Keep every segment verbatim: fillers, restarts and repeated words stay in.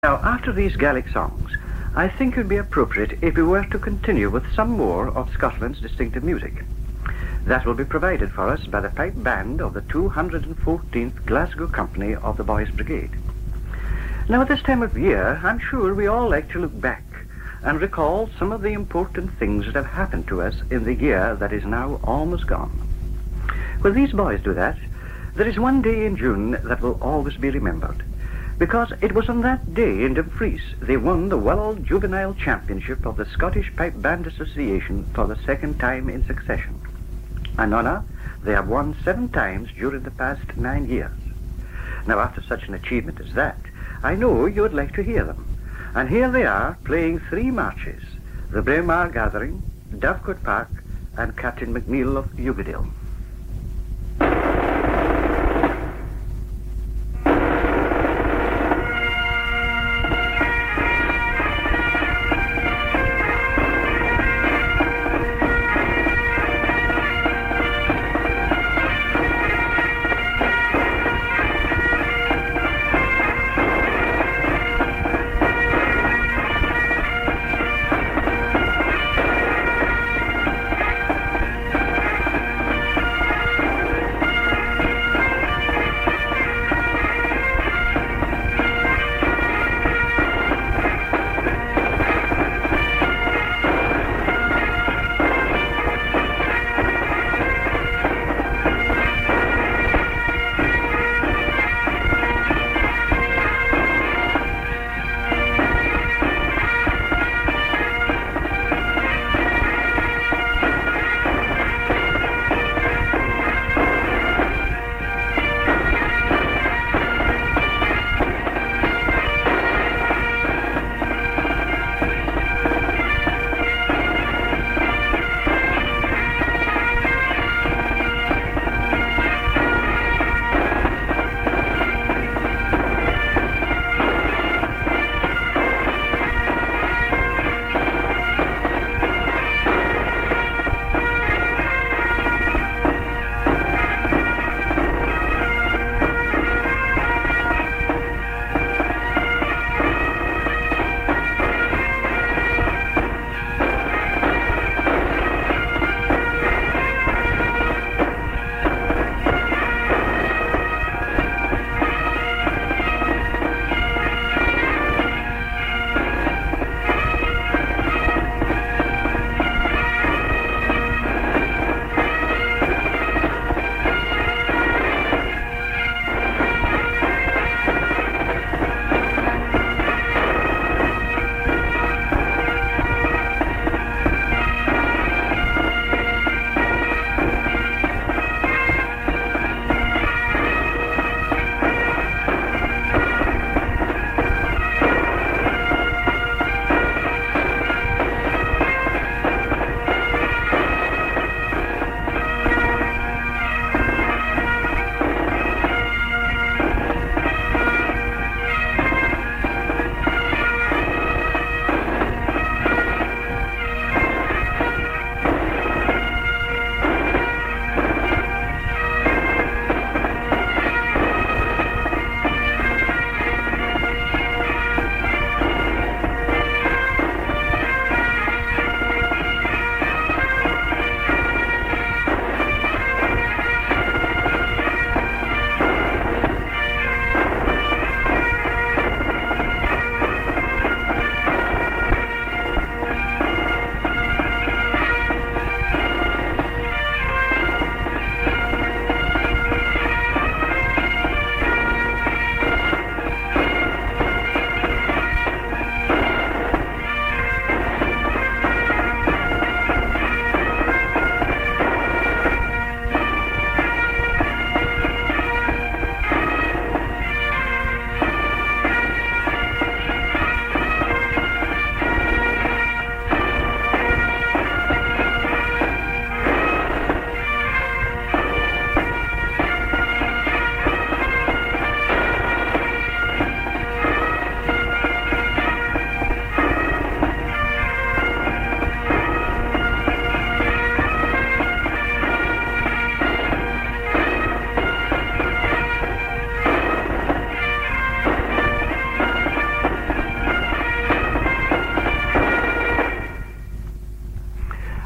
Now, after these Gaelic songs, I think it would be appropriate if we were to continue with some more of Scotland's distinctive music. That will be provided for us by the pipe band of the two hundred fourteenth Glasgow Company of the Boys Brigade. Now, at this time of year, I'm sure we all like to look back and recall some of the important things that have happened to us in the year that is now almost gone. When these boys do that, there is one day in June that will always be remembered, because it was on that day in Dumfries they won the World Juvenile Championship of the Scottish Pipe Band Association for the second time in succession. An honour they have won seven times during the past nine years. Now, after such an achievement as that, I know you would like to hear them. And here they are, playing three marches: the Braemar Gathering, Dovecote Park, and Captain McNeill of Ugadale.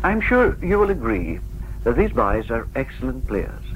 I'm sure you will agree that these boys are excellent players.